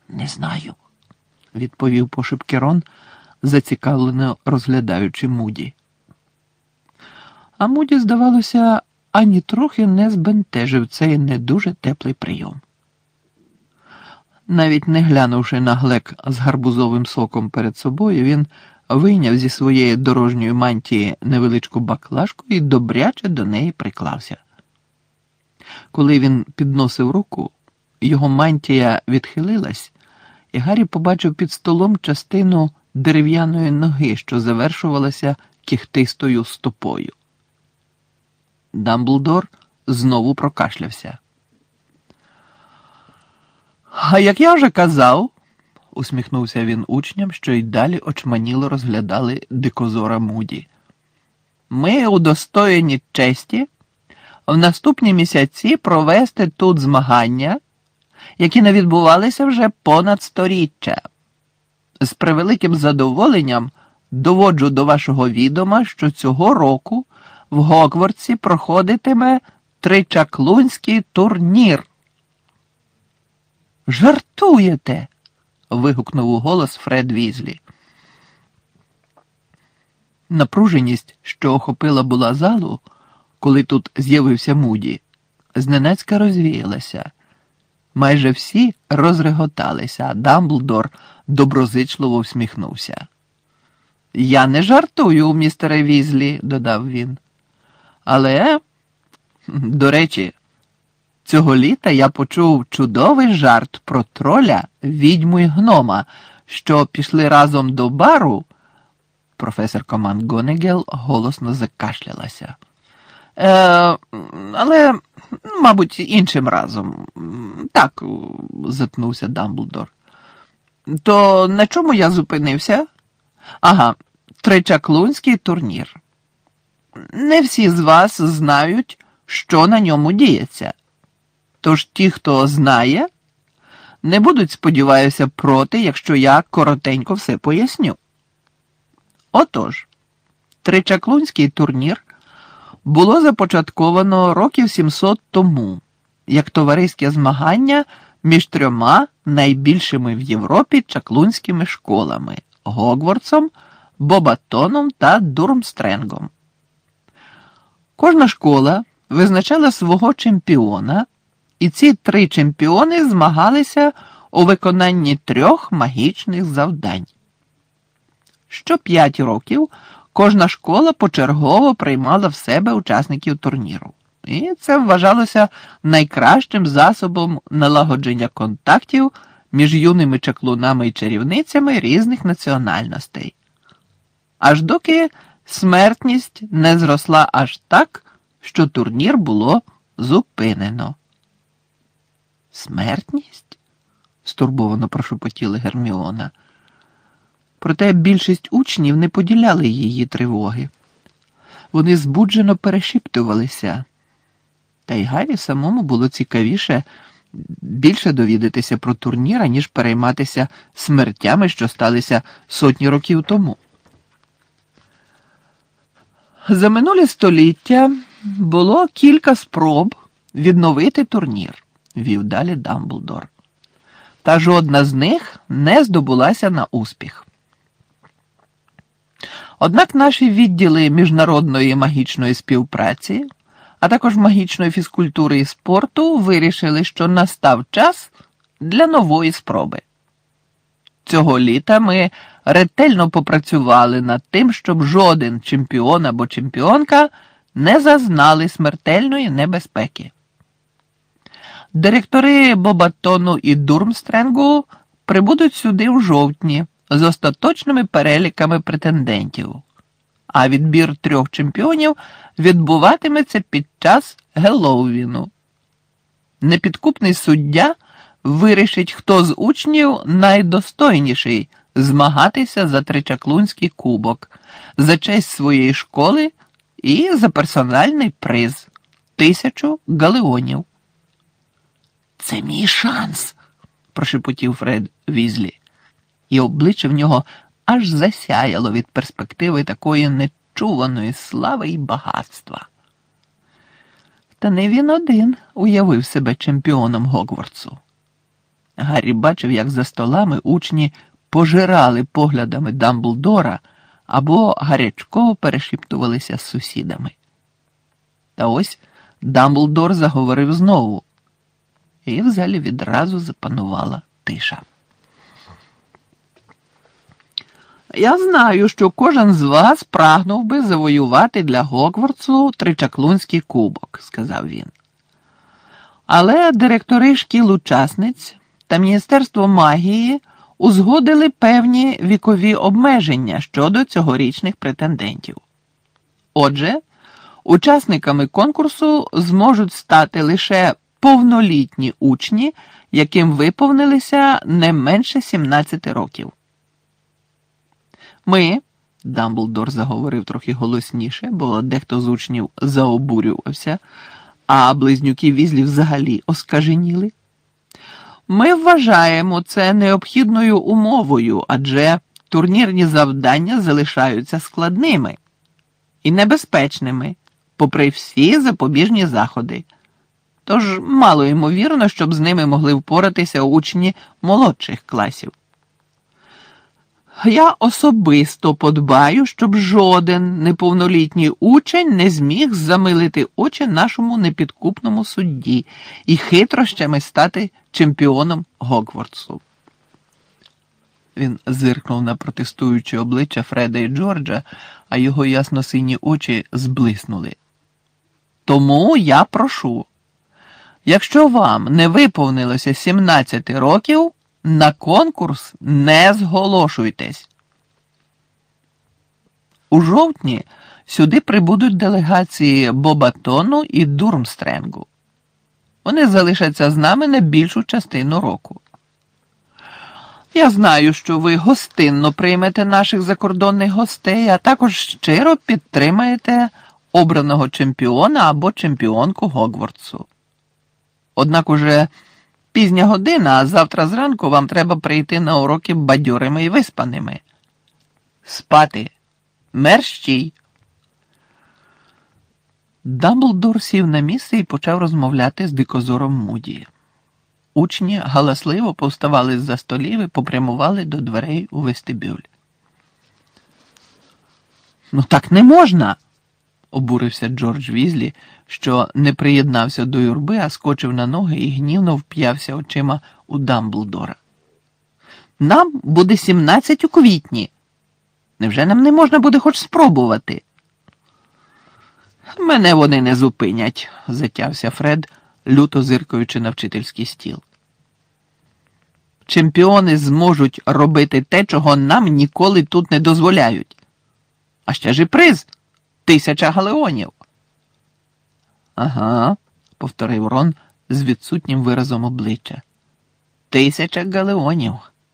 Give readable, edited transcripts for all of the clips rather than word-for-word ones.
Не знаю, відповів пошепки Рон, зацікавлено розглядаючи Муді. А Муді, здавалося, ані трохи не збентежив цей не дуже теплий прийом. Навіть не глянувши на глек з гарбузовим соком перед собою, він вийняв зі своєї дорожньої мантії невеличку баклажку і добряче до неї приклався. Коли він підносив руку, його мантія відхилилась, і Гаррі побачив під столом частину дерев'яної ноги, що завершувалася кіхтистою стопою. Дамблдор знову прокашлявся. «А як я вже казав», – усміхнувся він учням, що й далі очманіло розглядали дикозора Муді, «ми удостоєні честі в наступні місяці провести тут змагання, які не відбувалися вже понад сторіччя. З превеликим задоволенням доводжу до вашого відома, що цього року в Гогвартсі проходитиме тричаклунський турнір». «Жартуєте?» – вигукнув у голос Фред Візлі. Напруженість, що охопила була залу, коли тут з'явився Муді, зненацька розвіялася. Майже всі розреготалися, а Дамблдор доброзичливо всміхнувся. «Я не жартую, містере Візлі», – додав він. «Але, до речі, цього літа я почув чудовий жарт про троля, відьму й гнома, що пішли разом до бару». Професорка МакГонагал голосно закашлялася. Але, мабуть, іншим разом. Так, затнувся Дамблдор. То на чому я зупинився? Ага, тричаклунський турнір. Не всі з вас знають, що на ньому діється. Тож ті, хто знає, не будуть, сподіваюся, проти, якщо я коротенько все поясню. Отож, тричаклунський турнір було започатковано років 700 тому, як товариське змагання між трьома найбільшими в Європі чаклунськими школами – Гогвартсом, Бобатоном та Дурмстренгом. Кожна школа визначала свого чемпіона, і ці три чемпіони змагалися у виконанні 3 магічних завдань. Що 5 років кожна школа почергово приймала в себе учасників турніру. І це вважалося найкращим засобом налагодження контактів між юними чаклунами і чарівницями різних національностей. Аж доки смертність не зросла аж так, що турнір було зупинено. «Смертність?» – стурбовано прошепотіла Герміона. Проте більшість учнів не поділяли її тривоги. Вони збуджено перешіптувалися. Та й Гаррі самому було цікавіше більше довідатися про турнір, ніж перейматися смертями, що сталися сотні років тому. За минулі століття було кілька спроб відновити турнір, вів далі Дамблдор. Та жодна з них не здобулася на успіх. Однак наші відділи міжнародної магічної співпраці, а також магічної фізкультури і спорту вирішили, що настав час для нової спроби. Цього літа ми ретельно попрацювали над тим, щоб жоден чемпіон або чемпіонка не зазнали смертельної небезпеки. Директори Бобатону і Дурмстренгу прибудуть сюди в жовтні з остаточними переліками претендентів, а відбір 3 чемпіонів відбуватиметься під час Геловіну. Непідкупний суддя вирішить, хто з учнів найдостойніший змагатися за тричаклунський кубок, за честь своєї школи і за персональний приз – 1000 галеонів. «Це мій шанс!» – прошепотів Фред Візлі. І обличчя в нього аж засяяло від перспективи такої нечуваної слави і багатства. Та не він один уявив себе чемпіоном Гогвартсу. Гаррі бачив, як за столами учні пожирали поглядами Дамблдора або гарячково перешіптувалися з сусідами. Та ось Дамблдор заговорив знову, і в залі відразу запанувала тиша. «Я знаю, що кожен з вас прагнув би завоювати для Гогвартсу тричаклунський кубок», – сказав він. «Але директори шкіл-учасниць та Міністерство магії узгодили певні вікові обмеження щодо цьогорічних претендентів. Отже, учасниками конкурсу зможуть стати лише повнолітні учні, яким виповнилися не менше 17 років. Ми, Дамблдор заговорив трохи голосніше, бо дехто з учнів заобурювався, а близнюки Візлі взагалі оскаженіли. Ми вважаємо це необхідною умовою, адже турнірні завдання залишаються складними і небезпечними, попри всі запобіжні заходи. Тож мало ймовірно, щоб з ними могли впоратися учні молодших класів. Я особисто подбаю, щоб жоден неповнолітній учень не зміг замилити очі нашому непідкупному судді і хитрощами стати чемпіоном Гогвартсу. Він зиркнув на протестуючі обличчя Фреда і Джорджа, а його ясно-сині очі зблиснули. Тому я прошу, якщо вам не виповнилося 17 років, на конкурс не зголошуйтесь. У жовтні сюди прибудуть делегації Бобатону і Дурмстренгу. Вони залишаться з нами на більшу частину року. Я знаю, що ви гостинно приймете наших закордонних гостей, а також щиро підтримаєте обраного чемпіона або чемпіонку Гогвартсу. Однак уже пізня година, а завтра зранку вам треба прийти на уроки бадьорими і виспаними. Спати. Мерщій. Дамблдор сів на місце і почав розмовляти з дикозором Муді. Учні галасливо повставали з-за столів і попрямували до дверей у вестибюль. «Ну так не можна!» – обурився Джордж Візлі, що не приєднався до юрби, а скочив на ноги і гнівно вп'явся очима у Дамблдора. «Нам буде 17 у квітні. Невже нам не можна буде хоч спробувати?» «Мене вони не зупинять», – затявся Фред, люто зиркаючи на вчительський стіл. «Чемпіони зможуть робити те, чого нам ніколи тут не дозволяють. А ще ж і приз – 1000 галеонів». «Ага», – повторив Рон з відсутнім виразом обличчя. 1000 галеонів.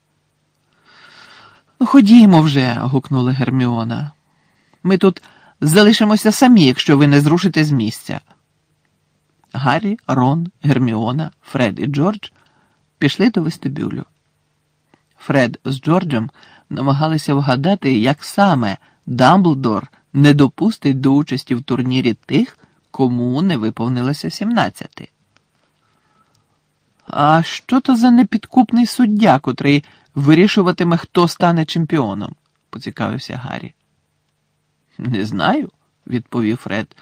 «Ходімо вже», – гукнула Герміона. «Ми тут залишимося самі, якщо ви не зрушите з місця». Гаррі, Рон, Герміона, Фред і Джордж пішли до вестибюлю. Фред з Джорджем намагалися вгадати, як саме Дамблдор не допустить до участі в турнірі тих, кому не виповнилося 17. «А що то за непідкупний суддя, котрий вирішуватиме, хто стане чемпіоном?» – поцікавився Гаррі. «Не знаю», – відповів Фред.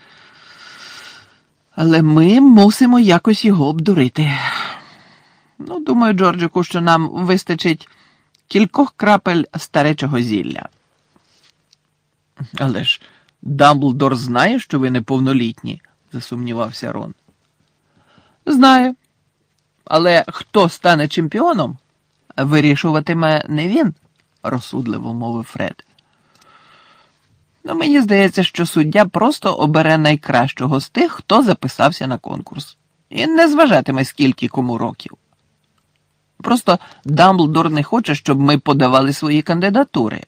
«Але ми мусимо якось його обдурити. Ну, думаю, Джорджику, що нам вистачить кількох крапель старечого зілля». «Але ж Дамблдор знає, що ви неповнолітні», – засумнівався Рон. «Знає. Але хто стане чемпіоном, вирішуватиме не він», – розсудливо мовив Фред. «Ну, мені здається, що суддя просто обере найкращого з тих, хто записався на конкурс. І не зважатиме, скільки кому років. Просто Дамблдор не хоче, щоб ми подавали свої кандидатури».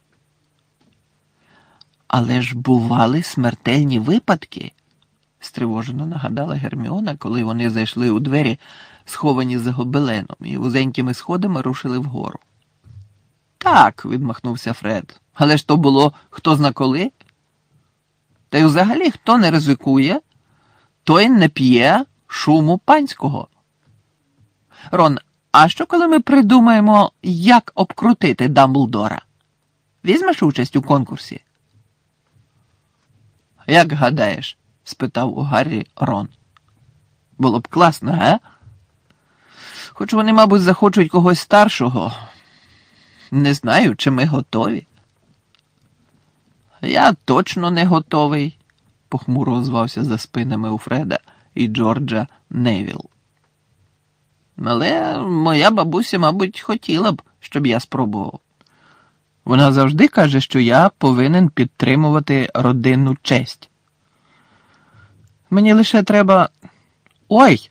«Але ж бували смертельні випадки», – стривожено нагадала Герміона, коли вони зайшли у двері, сховані за гобеленом, і вузенькими сходами рушили вгору. «Так», – відмахнувся Фред, – «але ж то було хто зна коли. Та й взагалі, хто не ризикує, той не п'є шуму панського». «Рон, А що, коли ми придумаємо, як обкрутити Дамблдора? Візьмеш участь у конкурсі? Як гадаєш? Спитав у Гаррі Рон. Було б класно, ге? Хоч вони, мабуть, захочуть когось старшого. Не знаю, чи ми готові. Я точно не готовий, похмуро озвався за спинами у Фреда і Джорджа Невіл. Але моя бабуся, мабуть, хотіла б, щоб я спробував. Вона завжди каже, що я повинен підтримувати родинну честь. Мені лише треба... Ой!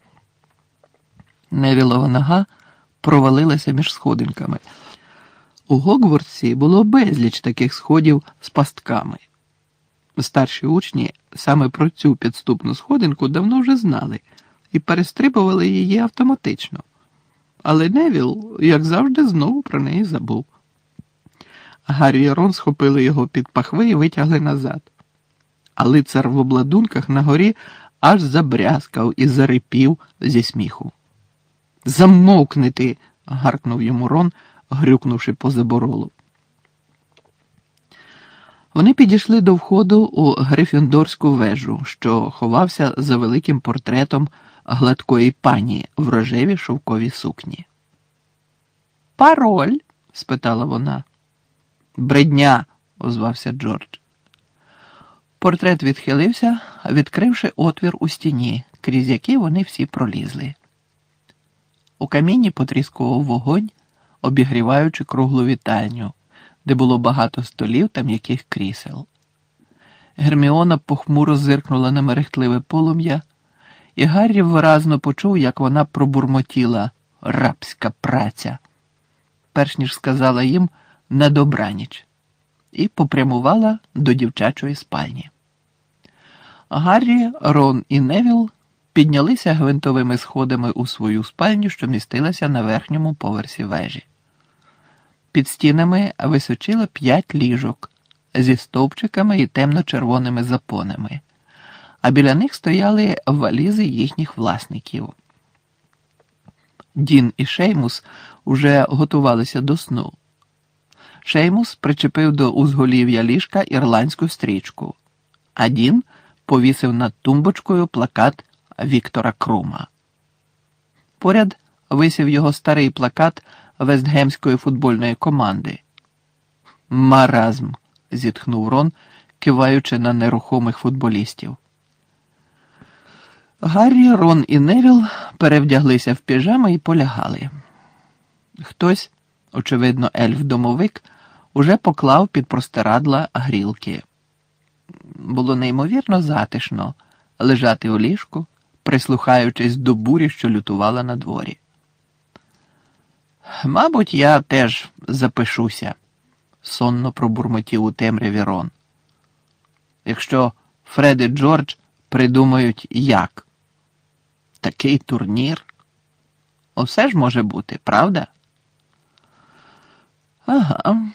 Невілова нога провалилася між сходинками. У Гогвартсі було безліч таких сходів з пастками. Старші учні саме про цю підступну сходинку давно вже знали і перестрибували її автоматично. Але Невіл, як завжди, знову про неї забув. Гаррі і Рон схопили його під пахви і витягли назад. А лицар в обладунках на горі аж забрязкав і зарипів зі сміху. «Замовкни ти!» – гаркнув йому Рон, грюкнувши по заборолу. Вони підійшли до входу у Грифіндорську вежу, що ховався за великим портретом гладкої пані в рожевій шовковій сукні. «Пароль?» – спитала вона. «Бредня!» – озвався Джордж. Портрет відхилився, відкривши отвір у стіні, крізь який вони всі пролізли. У каміні потріскував вогонь, обігріваючи круглу вітальню, де було багато столів та м'яких крісел. Герміона похмуро зиркнула на мерехтливе полум'я, і Гаррі виразно почув, як вона пробурмотіла «рабська праця», перш ніж сказала їм «на добраніч», і попрямувала до дівчачої спальні. Гаррі, Рон і Невіл піднялися гвинтовими сходами у свою спальню, що містилася на верхньому поверсі вежі. Під стінами височило 5 ліжок зі стовпчиками і темно-червоними запонами, а біля них стояли валізи їхніх власників. Дін і Шеймус уже готувалися до сну. Шеймус причепив до узголів'я ліжка ірландську стрічку, а Дін повісив над тумбочкою плакат Віктора Крума. Поряд висів його старий плакат вестгемської футбольної команди. «Маразм», – зітхнув Рон, киваючи на нерухомих футболістів. Гаррі, Рон і Невіл перевдяглися в піжами і полягали. Хтось, очевидно, ельф-домовик, уже поклав під простирадла грілки. Було неймовірно затишно лежати у ліжку, прислухаючись до бурі, що лютувала на дворі. «Мабуть, я теж запишуся», – сонно пробурмотів у темряві Рон. «Якщо Фред і Джордж придумають як. Такий турнір. Усе ж може бути, правда?» «Ага».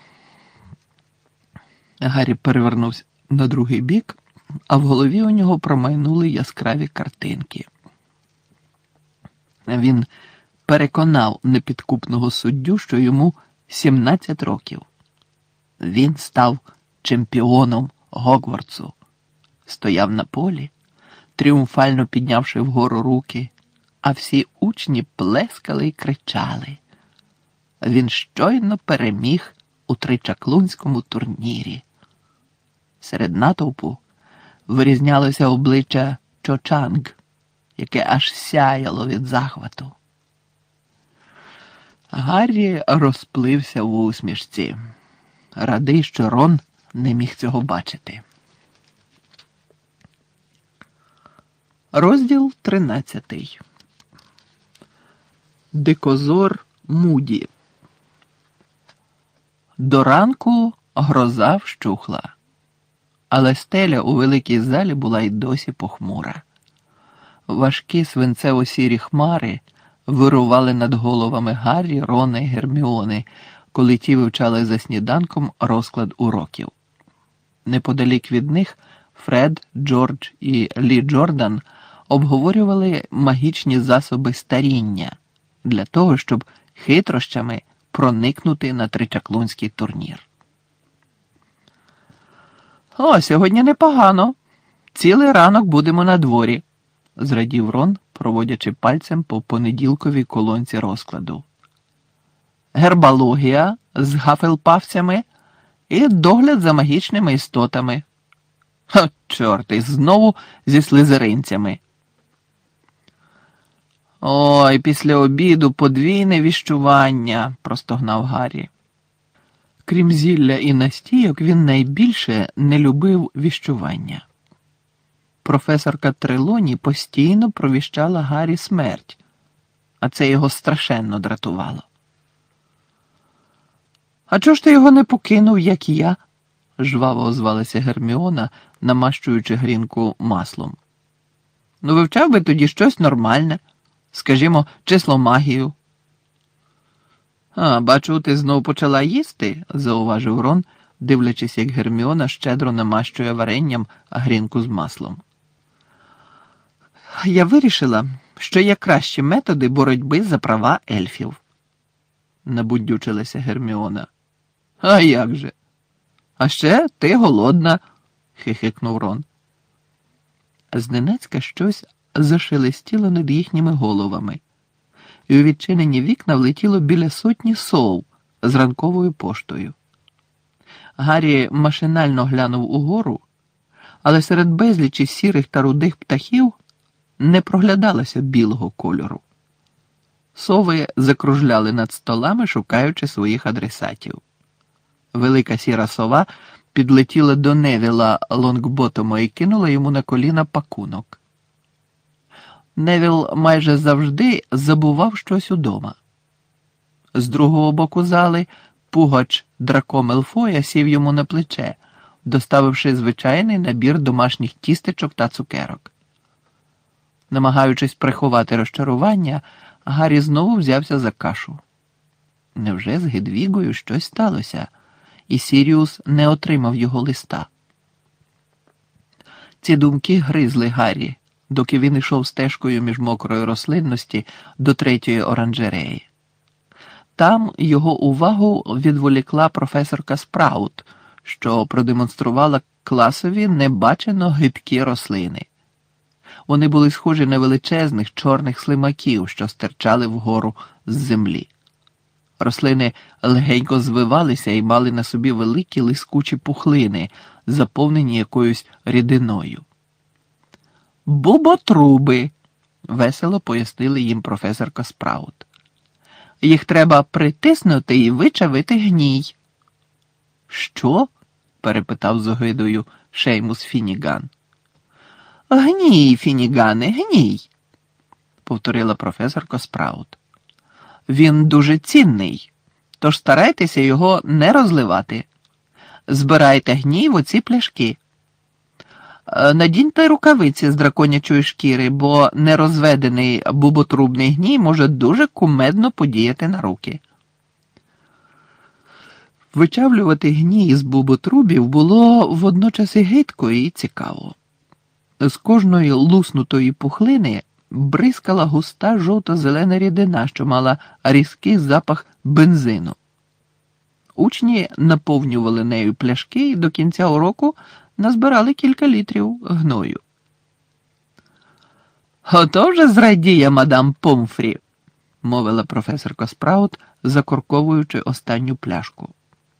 Гаррі перевернувся на другий бік, а в голові у нього промайнули яскраві картинки. Він переконав непідкупного суддю, що йому 17 років. Він став чемпіоном Гогвартсу, стояв на полі, тріумфально піднявши вгору руки, а всі учні плескали й кричали. Він щойно переміг у тричаклунському турнірі. Серед натовпу вирізнялося обличчя Чо Чанг, яке аж сяяло від захвату. Гаррі розплився в усмішці, радий, що Рон не міг цього бачити. Розділ 13. Дикозор Муді. До ранку гроза вщухла, але стеля у великій залі була й досі похмура. Важкі свинцево-сірі хмари вирували над головами Гаррі, Рона і Герміони, коли ті вивчали за сніданком розклад уроків. Неподалік від них Фред, Джордж і Лі Джордан обговорювали магічні засоби старіння, для того, щоб хитрощами проникнути на тричаклунський турнір. «О, сьогодні непогано. Цілий ранок будемо на дворі», – зрадів Рон, проводячи пальцем по понеділковій колонці розкладу. «Гербалогія з гафелпавцями і догляд за магічними істотами. Ха, чорт, і знову зі слизеринцями. Ой, після обіду подвійне віщування», – простогнав Гаррі. Крім зілля і настійок, він найбільше не любив віщування. Професорка Трелоні постійно провіщала Гаррі смерть, а це його страшенно дратувало. «А чого ж ти його не покинув, як я?» – жваво озвалася Герміона, намащуючи грінку маслом. «Ну, вивчав би тоді щось нормальне, скажімо, числомагію». «А, бачу, ти знов почала їсти», – зауважив Рон, дивлячись, як Герміона щедро намащує варенням грінку з маслом. «Я вирішила, що є кращі методи боротьби за права ельфів», – набудючилася Герміона. «А як же? А ще ти голодна», – хихикнув Рон. Зненацька щось зашелестіло над їхніми головами, і у відчинені вікна влетіло біля сотні сов з ранковою поштою. Гаррі машинально глянув угору, але серед безлічі сірих та рудих птахів не проглядалося білого кольору. Сови закружляли над столами, шукаючи своїх адресатів. Велика сіра сова підлетіла до Невіла Лонгботома і кинула йому на коліна пакунок. Невіл майже завжди забував щось удома. З другого боку зали пугач Драко Мелфоя сів йому на плече, доставивши звичайний набір домашніх тістечок та цукерок. Намагаючись приховати розчарування, Гаррі знову взявся за кашу. Невже з Гедвігою щось сталося, і Сіріус не отримав його листа? Ці думки гризли Гаррі, доки він йшов стежкою між мокрої рослинності до третьої оранжереї. Там його увагу відволікла професорка Спраут, що продемонструвала класові небачено гидкі рослини. Вони були схожі на величезних чорних слимаків, що стирчали вгору з землі. Рослини легенько звивалися і мали на собі великі лискучі пухлини, заповнені якоюсь рідиною. «Буботруби», – весело пояснили їм професорка Спраут. «Їх треба притиснути і вичавити гній». «Що?» – перепитав з огидою Шеймус Фініган. «Гній, Фінігане, гній», – повторила професорка Спраут. «Він дуже цінний, тож старайтеся його не розливати. Збирайте гній в оці пляшки. Надіньте рукавиці з драконячої шкіри, бо нерозведений буботрубний гній може дуже кумедно подіяти на руки». Вичавлювати гній з буботрубів було водночас і гидко, і цікаво. З кожної луснутої пухлини бризкала густа жовто-зелена рідина, що мала різкий запах бензину. Учні наповнювали нею пляшки і до кінця уроку назбирали кілька літрів гною. «Ото вже зрадіє мадам Помфрі», – мовила професорка Спраут, закорковуючи останню пляшку.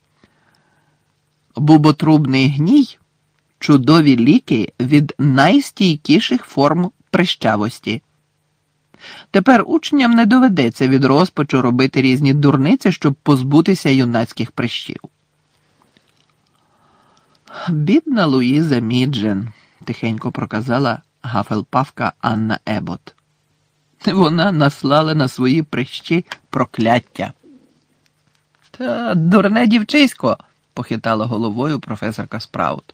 «Буботрубний гній – чудові ліки від найстійкіших форм прищавості. Тепер учням не доведеться від розпачу робити різні дурниці, щоб позбутися юнацьких прищів». «Бідна Луїза Міджен», – тихенько проказала гафелпавка Анна Ебот. «Вона наслала на свої прищі прокляття». «Та дурне дівчисько», – похитала головою професорка Спраут.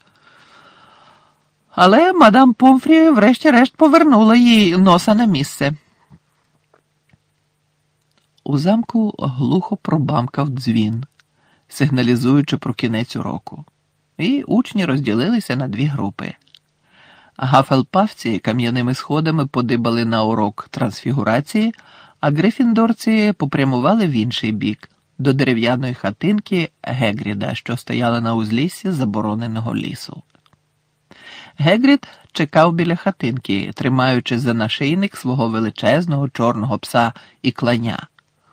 Але мадам Помфрі врешті-решт повернула їй носа на місце. У замку глухо пробамкав дзвін, сигналізуючи про кінець уроку, і учні розділилися на дві групи. Гафелпавці кам'яними сходами подибали на урок трансфігурації, а грифіндорці попрямували в інший бік, до дерев'яної хатинки Гегріда, що стояла на узліссі забороненого лісу. Гегрід чекав біля хатинки, тримаючи за нашийник свого величезного чорного пса і кланя.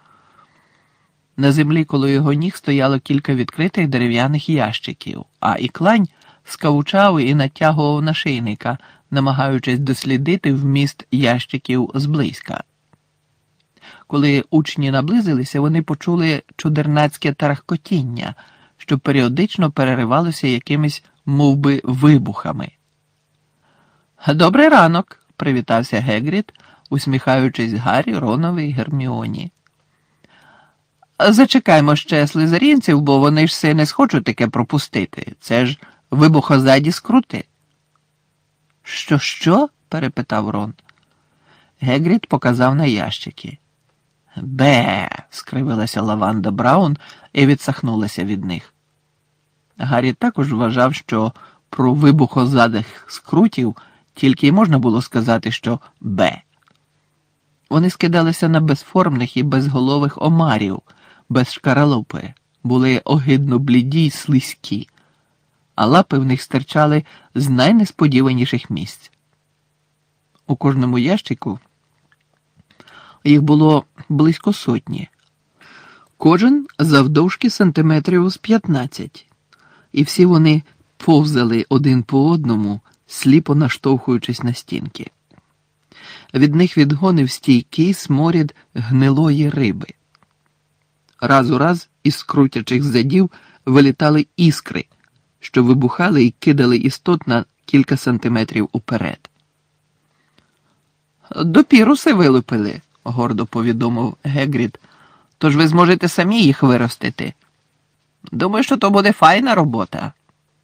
На землі коло його ніг стояло кілька відкритих дерев'яних ящиків, а іклань скавучав і натягував нашийника, намагаючись дослідити вміст ящиків зблизька. Коли учні наблизилися, вони почули чудернацьке тарахкотіння, що періодично переривалося якимись мовби вибухами. «Добрий ранок!» – привітався Гегрід, усміхаючись Гаррі, Ронові й Герміоні. «Зачекаймо ще слизерінців, бо вони ж си не схочуть таке пропустити. Це ж вибухозаді скрути». «Що?» – перепитав Рон. Гегрід показав на ящики. «Бе!» – скривилася Лаванда Браун і відсахнулася від них. Гаррі також вважав, що про вибухозадих скрутів тільки й можна було сказати, що «бе». Вони скидалися на безформних і безголових омарів, без шкаралупи, були огидно бліді й слизькі, а лапи в них стирчали з найнесподіваніших місць. У кожному ящику їх було близько сотні. Кожен завдовжки сантиметрів з 15, і всі вони повзали один по одному, сліпо наштовхуючись на стінки. Від них відгонив стійкий сморід гнилої риби. Раз у раз із скрутячих задів вилітали іскри, що вибухали і кидали істот на кілька сантиметрів уперед. «Допіруси вилупили», – гордо повідомив Гегрід, – «тож ви зможете самі їх виростити. Думаю, що то буде файна робота».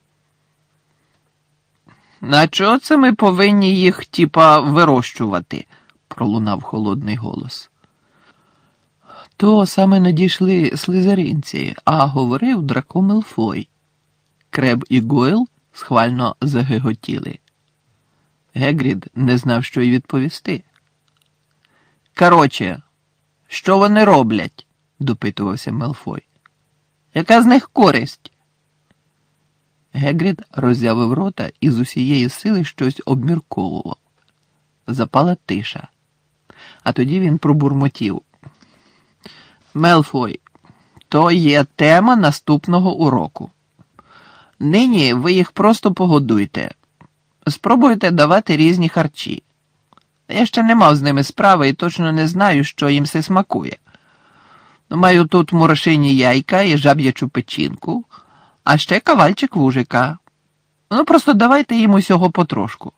«На чого це ми повинні їх, вирощувати?» – пролунав холодний голос. То саме надійшли слизеринці, а говорив Драко Мелфой. Креб і Гойл схвально загиготіли. Гегрід не знав, що й відповісти. «Короче, що вони роблять?» – допитувався Мелфой. «Яка з них користь?» Гегрід роззявив рота і з усієї сили щось обмірковував. Запала тиша. А тоді він пробурмотів. «Мелфой, то є тема наступного уроку. Нині ви їх просто погодуйте. Спробуйте давати різні харчі. Я ще не мав з ними справи і точно не знаю, що їм все смакує. Маю тут мурашині яйка і жаб'ячу печінку, а ще кавальчик вужика. Просто давайте їм усього потрошку».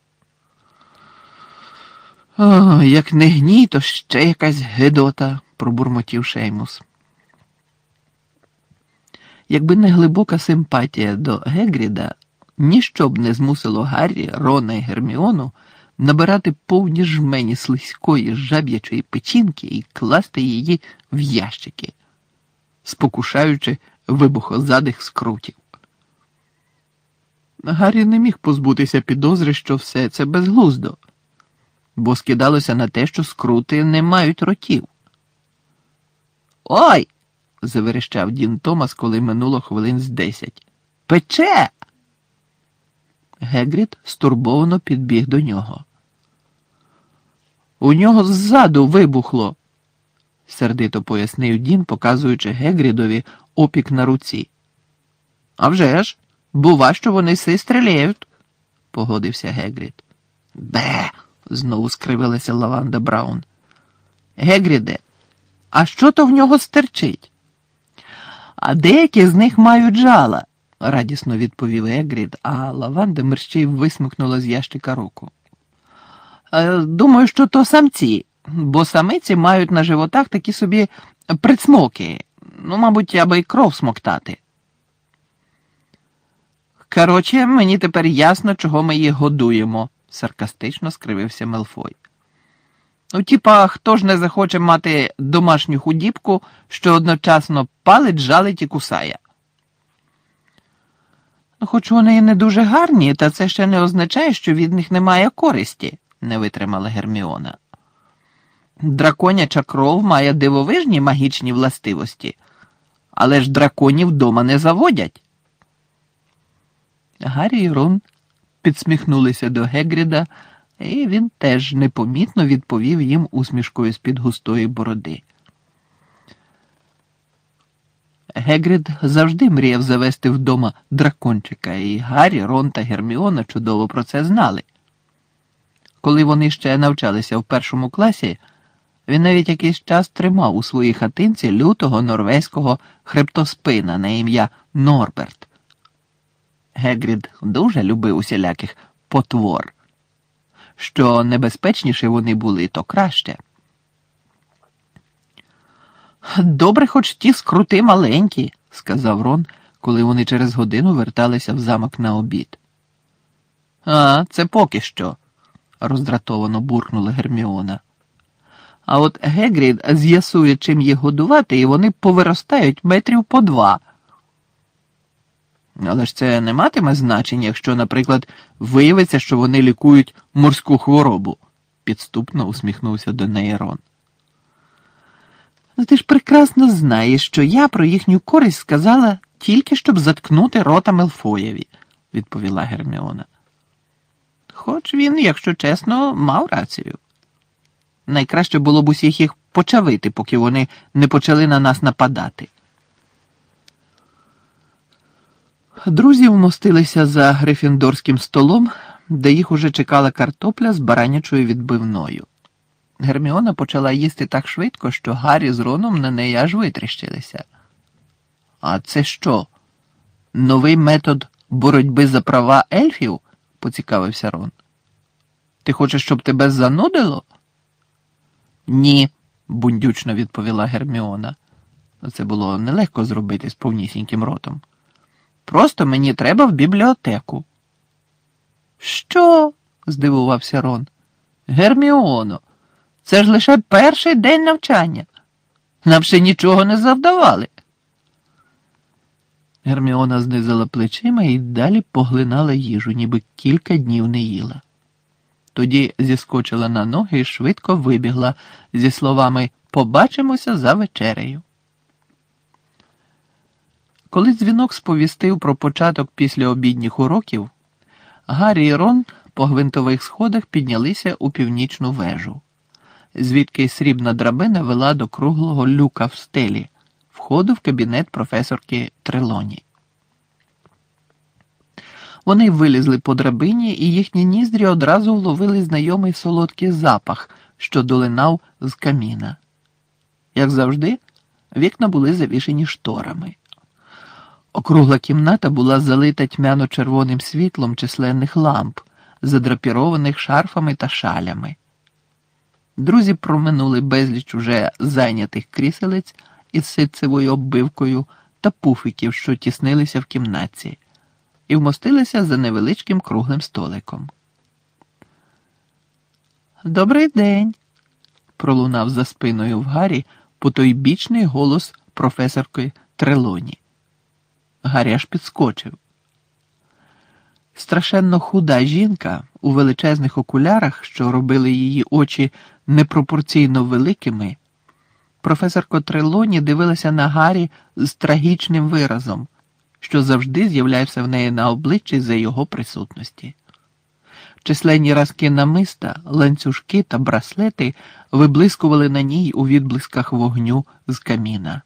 «О, як не гній, то ще якась гидота», – пробурмотів Шеймус. Якби не глибока симпатія до Гегріда, ніщо б не змусило Гаррі, Рона і Герміону набирати повні жмені слизької жаб'ячої печінки і класти її в ящики, спокушаючи вибухозадих скрутів. Гаррі не міг позбутися підозри, що все це безглуздо, бо скидалося на те, що скрути не мають ротів. «Ой!» – заверещав Дін Томас, коли минуло хвилин з 10. «Пече!» Гегрід стурбовано підбіг до нього. «У нього ззаду вибухло!» – сердито пояснив Дін, показуючи Гегрідові опік на руці. «А вже ж! Бува, що вони си стріляють!» – погодився Гегрід. «Бе!» – знову скривилася Лаванда Браун. «Гегріде, а що то в нього стерчить?» «А деякі з них мають жала», – радісно відповів Гегрід, а Лаванда мерщій висмикнула з ящика руку. «Думаю, що то самці, бо самиці мають на животах такі собі прицмоки, мабуть, аби й кров смоктати». «Короче, мені тепер ясно, чого ми їх годуємо», – саркастично скривився Мелфой. Хто ж не захоче мати домашню худібку, що одночасно палить, жалить і кусає? Хоч вони і не дуже гарні, та це ще не означає, що від них немає користі, не витримала Герміона. Драконяча кров має дивовижні магічні властивості, але ж драконів вдома не заводять. Гаррі і Рон підсміхнулися до Гегріда, і він теж непомітно відповів їм усмішкою з-під густої бороди. Гегрід завжди мріяв завести вдома дракончика, і Гаррі, Рон та Герміона чудово про це знали. Коли вони ще навчалися в першому класі, він навіть якийсь час тримав у своїй хатинці лютого норвезького хребтоспина на ім'я Норберт. Гегрід дуже любив усіляких потвор. Що небезпечніше вони були, то краще. «Добре, хоч ті скрути маленькі», – сказав Рон, коли вони через годину верталися в замок на обід. «А, це поки що», – роздратовано буркнула Герміона. «А от Гегрід з'ясує, чим їх годувати, і вони повиростають метрів по 2. Але ж це не матиме значення, якщо, наприклад, виявиться, що вони лікують морську хворобу», – підступно усміхнувся до неї Рон. «Ти ж прекрасно знаєш, що я про їхню користь сказала тільки, щоб заткнути рота Мелфоєві», – відповіла Герміона. Хоч він, якщо чесно, мав рацію. Найкраще було б усіх їх почавити, поки вони не почали на нас нападати. Друзі вмостилися за грифіндорським столом, де їх уже чекала картопля з баранячою відбивною. Герміона почала їсти так швидко, що Гаррі з Роном на неї аж витріщилися. «А це що, новий метод боротьби за права ельфів?» – поцікавився Рон. «Ти хочеш, щоб тебе занудило?» «Ні», – бундючно відповіла Герміона. Це було нелегко зробити з повнісіньким ротом. «Просто мені треба в бібліотеку». «Що?» – здивувався Рон. «Герміоно, це ж лише перший день навчання. Нам ще нічого не завдавали». Герміона знизила плечима і далі поглинала їжу, ніби кілька днів не їла. Тоді зіскочила на ноги і швидко вибігла зі словами «Побачимося за вечерею». Коли дзвінок сповістив про початок післяобідніх уроків, Гаррі і Рон по гвинтових сходах піднялися у північну вежу, звідки срібна драбина вела до круглого люка в стелі, входу в кабінет професорки Трелоні. Вони вилізли по драбині, і їхні ніздрі одразу вловили знайомий солодкий запах, що долинав з каміна. Як завжди, вікна були завішені шторами. Округла кімната була залита тьмяно-червоним світлом численних ламп, задрапірованих шарфами та шалями. Друзі проминули безліч уже зайнятих кріселець із ситцевою оббивкою та пуфиків, що тіснилися в кімнатці, і вмостилися за невеличким круглим столиком. «Добрий день!» – пролунав за спиною в Гаррі потойбічний голос професорки Трелоні. Гаррі аж підскочив. Страшенно худа жінка у величезних окулярах, що робили її очі непропорційно великими, професорка Трелоні дивилася на Гаррі з трагічним виразом, що завжди з'являвся в неї на обличчі за його присутності. Численні разки намиста, ланцюжки та браслети виблискували на ній у відблисках вогню з каміна.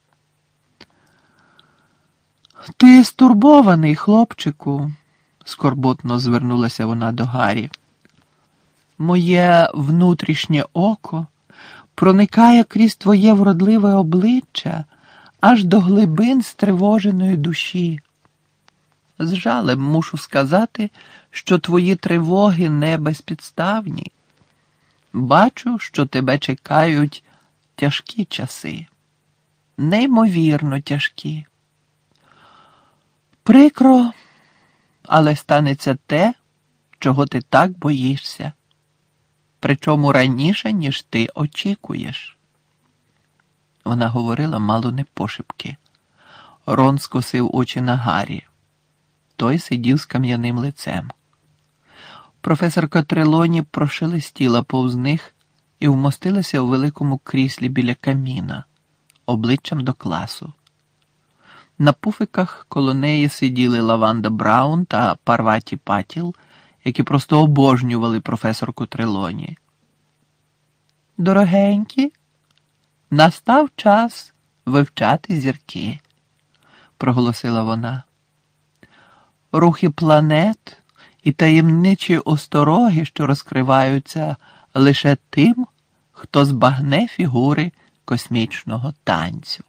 «Ти стурбований, хлопчику», – скорботно звернулася вона до Гаррі. «Моє внутрішнє око проникає крізь твоє вродливе обличчя аж до глибин стривоженої душі. З жалем мушу сказати, що твої тривоги не безпідставні. Бачу, що тебе чекають тяжкі часи, неймовірно тяжкі. Прикро, але станеться те, чого ти так боїшся, причому раніше, ніж ти очікуєш». Вона говорила мало не пошепки. Рон скосив очі на Гаррі. Той сидів з кам'яним лицем. Професорка Трелоні прошелестіла повз них і вмостилася у великому кріслі біля каміна, обличчям до класу. На пуфиках коло неї сиділи Лаванда Браун та Парваті Патіл, які просто обожнювали професорку Трелоні. «Дорогенькі, настав час вивчати зірки», – проголосила вона. «Рухи планет і таємничі остороги, що розкриваються лише тим, хто збагне фігури космічного танцю.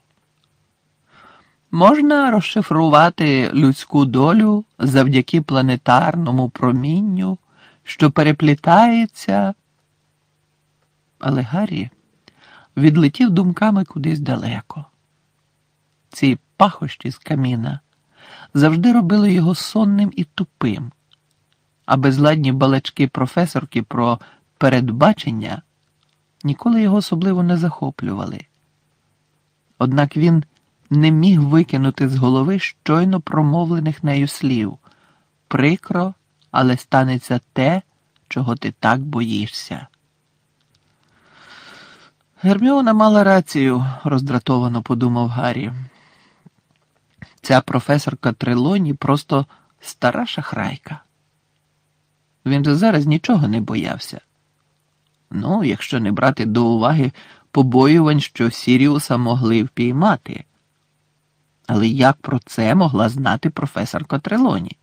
Можна розшифрувати людську долю завдяки планетарному промінню, що переплітається». Але Гаррі відлетів думками кудись далеко. Ці пахощі з каміна завжди робили його сонним і тупим, а безладні балачки професорки про передбачення ніколи його особливо не захоплювали. Однак він не міг викинути з голови щойно промовлених нею слів: «Прикро, але станеться те, чого ти так боїшся». Герміона мала рацію, роздратовано подумав Гаррі. Ця професорка Трелоні просто стара шахрайка. Він же зараз нічого не боявся. Ну, якщо не брати до уваги побоювань, що Сіріуса могли впіймати. Але як про це могла знати професорка Трелоні?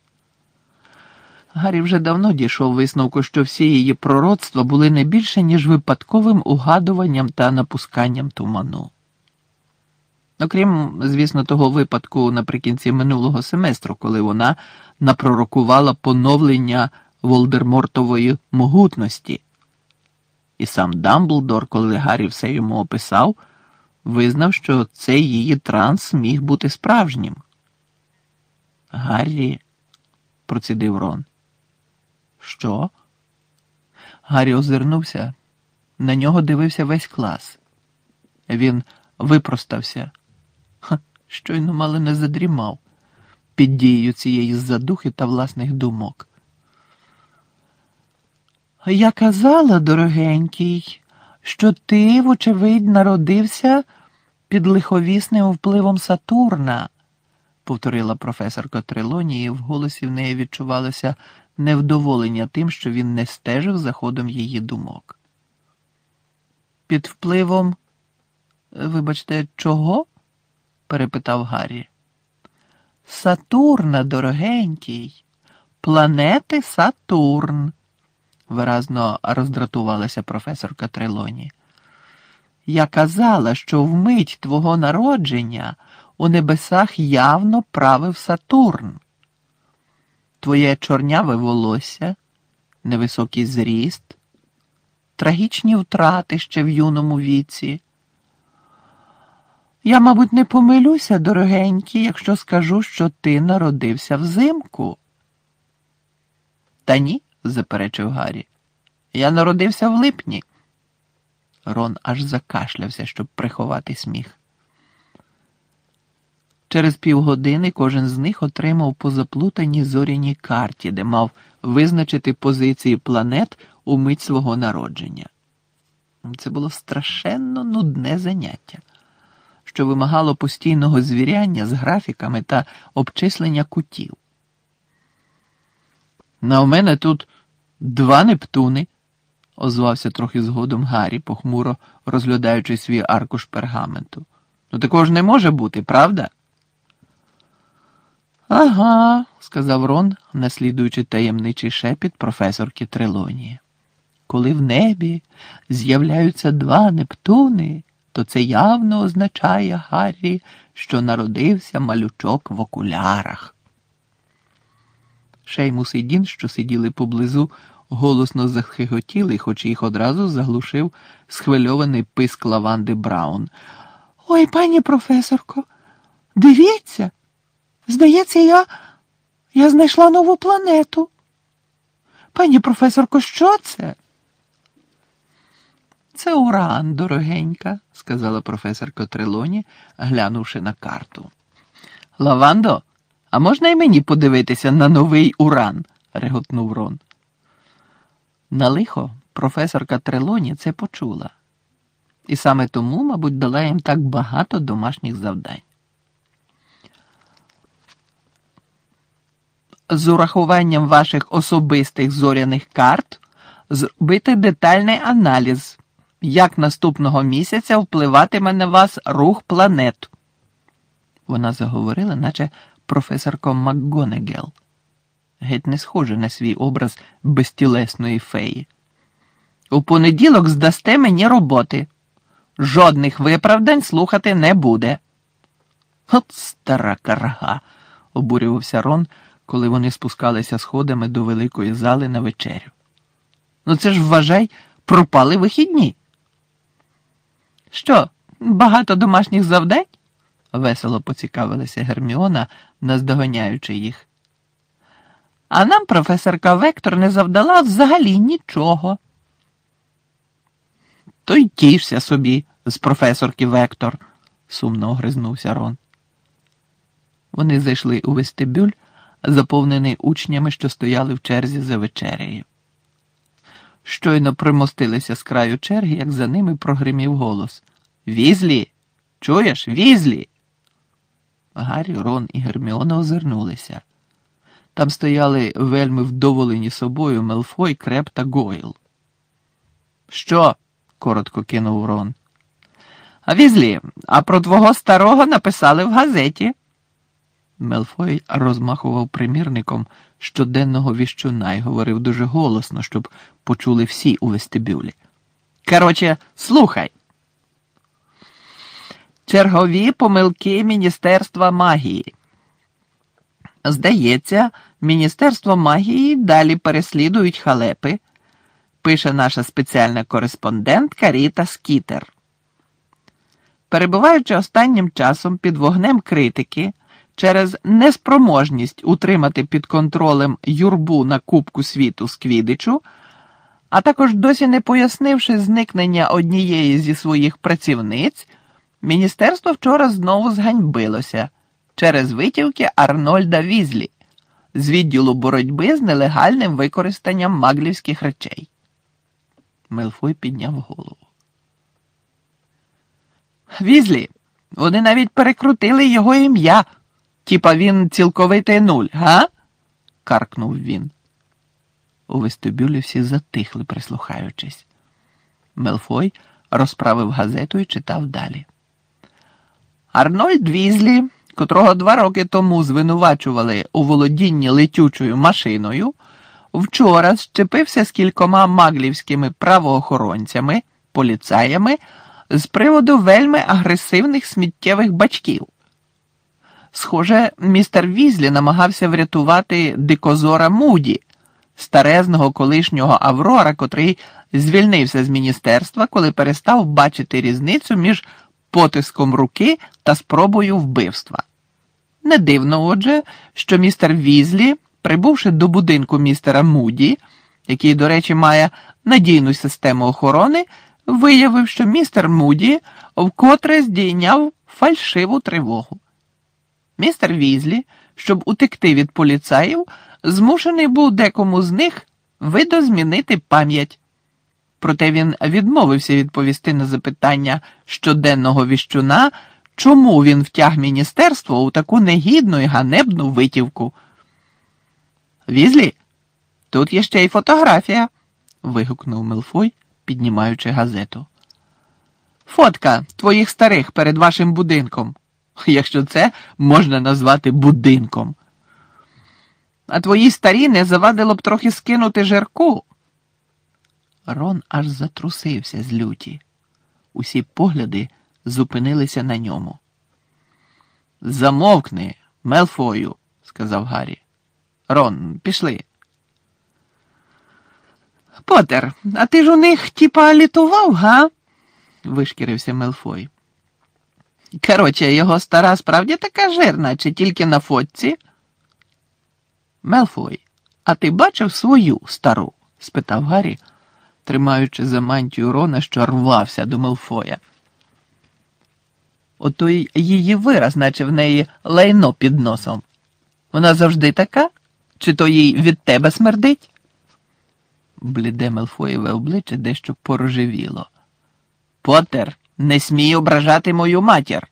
Гаррі вже давно дійшов висновку, що всі її пророцтва були не більше, ніж випадковим угадуванням та напусканням туману. Окрім, звісно, того випадку наприкінці минулого семестру, коли вона напророкувала поновлення Волдемортової могутності. І сам Дамблдор, коли Гаррі все йому описав, визнав, що цей її транс міг бути справжнім. «Гаррі», – процідив Рон. «Що?» Гаррі озирнувся. На нього дивився весь клас. Він випростався. Щойно мало не задрімав під дією цієї задухи та власних думок. «Я казала, дорогенький, що ти, вочевидь, народився під лиховісним впливом Сатурна», – повторила професорка Трелоні, і в голосі в неї відчувалося невдоволення тим, що він не стежив за ходом її думок. «Під впливом, вибачте, чого?» – перепитав Гаррі. «Сатурна, дорогенький, планети Сатурн», – виразно роздратувалася професорка Трелоні. «Я казала, що вмить твого народження у небесах явно правив Сатурн. Твоє чорняве волосся, невисокий зріст, трагічні втрати ще в юному віці. Я, мабуть, не помилюся, дорогенький, якщо скажу, що ти народився взимку». «Та ні», – заперечив Гаррі, – «я народився в липні». Рон аж закашлявся, щоб приховати сміх. Через півгодини кожен з них отримав по заплутаній зоряній карті, де мав визначити позиції планет у мить свого народження. Це було страшенно нудне заняття, що вимагало постійного звіряння з графіками та обчислення кутів. «На мене тут 2 Нептуни», – озвався трохи згодом Гаррі, похмуро розглядаючи свій аркуш пергаменту. «Ну такого ж не може бути, правда?» «Ага», – сказав Рон, наслідуючи таємничий шепіт професорки Трелонії. «Коли в небі з'являються 2 Нептуни, то це явно означає, Гаррі, що народився малючок в окулярах». Шеймус і Дін, що сиділи поблизу, голосно захихотіли, хоч їх одразу заглушив схвильований писк Лаванди Браун. «Ой, пані професорко, дивіться! Здається, я знайшла нову планету. Пані професорко, що це?» «Це Уран, дорогенька», – сказала професорка Трелоні, глянувши на карту. «Лавандо, а можна й мені подивитися на новий Уран?» – реготнув Рон. На лихо професорка Трелоні це почула. І саме тому, мабуть, дала їм так багато домашніх завдань. З урахуванням ваших особистих зоряних карт зробити детальний аналіз, як наступного місяця впливатиме на вас рух планет. Вона заговорила, наче професорка МакГонегел. Геть не схоже на свій образ безтілесної феї. У понеділок здасте мені роботи. Жодних виправдань слухати не буде. От стара карга, обурювався Рон, коли вони спускалися сходами до великої зали на вечерю. Ну це ж, вважай, пропали вихідні. Що, багато домашніх завдань? Весело поцікавилася Герміона, наздоганяючи їх. А нам професорка Вектор не завдала взагалі нічого. То й тішся собі з професорки Вектор, сумно огризнувся Рон. Вони зайшли у вестибюль, заповнений учнями, що стояли в черзі за вечерею. Щойно примостилися з краю черги, як за ними прогримів голос. «Візлі! Чуєш, Візлі!» Гаррі, Рон і Герміона озирнулися. Там стояли вельми вдоволені собою Мелфой, Креб та Гойл. «Що?» – коротко кинув Рон. «А Візлі, а про твого старого написали в газеті». Мелфой розмахував примірником щоденного віщуна і говорив дуже голосно, щоб почули всі у вестибюлі. «Короче, слухай. Чергові помилки Міністерства магії. Здається, Міністерство магії далі переслідують халепи, пише наша спеціальна кореспондентка Ріта Скітер. Перебуваючи останнім часом під вогнем критики через неспроможність утримати під контролем юрбу на Кубку світу з Квіддичу, а також досі не пояснивши зникнення однієї зі своїх працівниць, міністерство вчора знову зганьбилося через витівки Арнольда Візлі з відділу боротьби з нелегальним використанням маглівських речей. Мелфой підняв голову. Візлі, вони навіть перекрутили його ім'я. Тіпа він цілковитий нуль, га? Каркнув він. У вестибюлі всі затихли, прислухаючись. Мелфой розправив газету і читав далі. Арнольд Візлі, котрого 2 роки тому звинувачували у володінні летючою машиною, вчора щепився з кількома маглівськими правоохоронцями, поліцаями, з приводу вельми агресивних сміттєвих бачків. Схоже, містер Візлі намагався врятувати дикозора Муді, старезного колишнього Аврора, котрий звільнився з міністерства, коли перестав бачити різницю між потиском руки та спробою вбивства. Не дивно, отже, що містер Візлі, прибувши до будинку містера Муді, який, до речі, має надійну систему охорони, виявив, що містер Муді вкотре здійняв фальшиву тривогу. Містер Візлі, щоб утекти від поліцаїв, змушений був декому з них видозмінити пам'ять. Проте він відмовився відповісти на запитання щоденного віщуна, чому він втяг міністерство у таку негідну і ганебну витівку. «Візлі, тут є ще й фотографія», – вигукнув Мелфой, піднімаючи газету. «Фотка твоїх старих перед вашим будинком, якщо це можна назвати будинком. А твої старі не завадило б трохи скинути жирку». Рон аж затрусився з люті. Усі погляди зупинилися на ньому. «Замовкни, Мелфою», – сказав Гаррі. «Рон, пішли». «Поттер, а ти ж у них тіпа літував, га?» – вишкірився Мелфой. «Короче, його стара справді така жирна, чи тільки на фотці?» «Мелфой, а ти бачив свою стару?» – спитав Гаррі, тримаючи за мантію Рона, що рвався до Мелфоя. Ото й її вираз, наче в неї лайно під носом. Вона завжди така? Чи то їй від тебе смердить? Бліде Мелфоєве обличчя дещо порожевіло. Поттер, не смій ображати мою матір.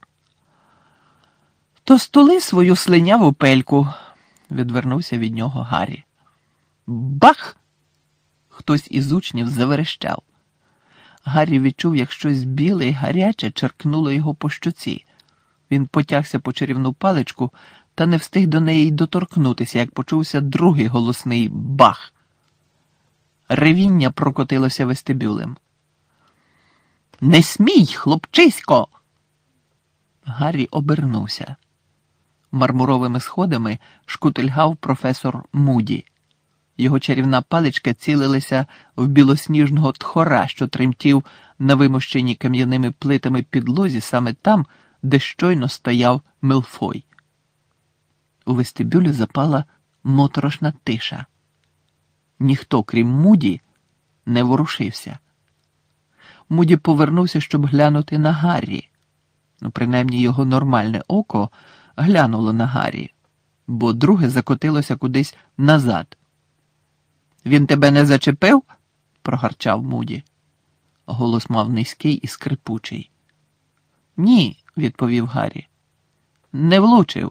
То стули свою слиняву пельку, відвернувся від нього Гаррі. Бах! Хтось із учнів заверещав. Гаррі відчув, як щось біле й гаряче черкнуло його по щоці. Він потягся по чарівну паличку та не встиг до неї й доторкнутися, як почувся другий голосний бах. Ревіння прокотилося вестибюлем. «Не смій, хлопчисько!» Гаррі обернувся. Мармуровими сходами шкутильгав професор Муді. Його чарівна паличка цілилася в білосніжного тхора, що тремтів на вимощеній кам'яними плитами підлозі саме там, де щойно стояв Мелфой. У вестибюлі запала моторошна тиша. Ніхто, крім Муді, не ворушився. Муді повернувся, щоб глянути на Гаррі. Принаймні його нормальне око глянуло на Гаррі, бо друге закотилося кудись назад. «Він тебе не зачепив?» – прогарчав Муді. Голос мав низький і скрипучий. «Ні», – відповів Гаррі. «Не влучив».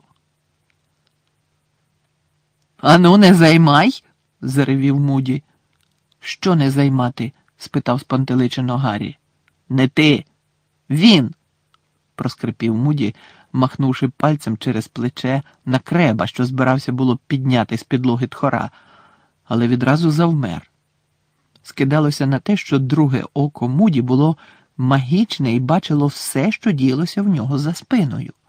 «Ану, не займай!» – заревів Муді. «Що не займати?» – спитав спантеличено Гаррі. «Не ти! Він!» – проскрипів Муді, махнувши пальцем через плече на Креба, що збирався було підняти з підлоги тхора, але відразу завмер. Скидалося на те, що друге око Муді було магічне і бачило все, що діялося в нього за спиною.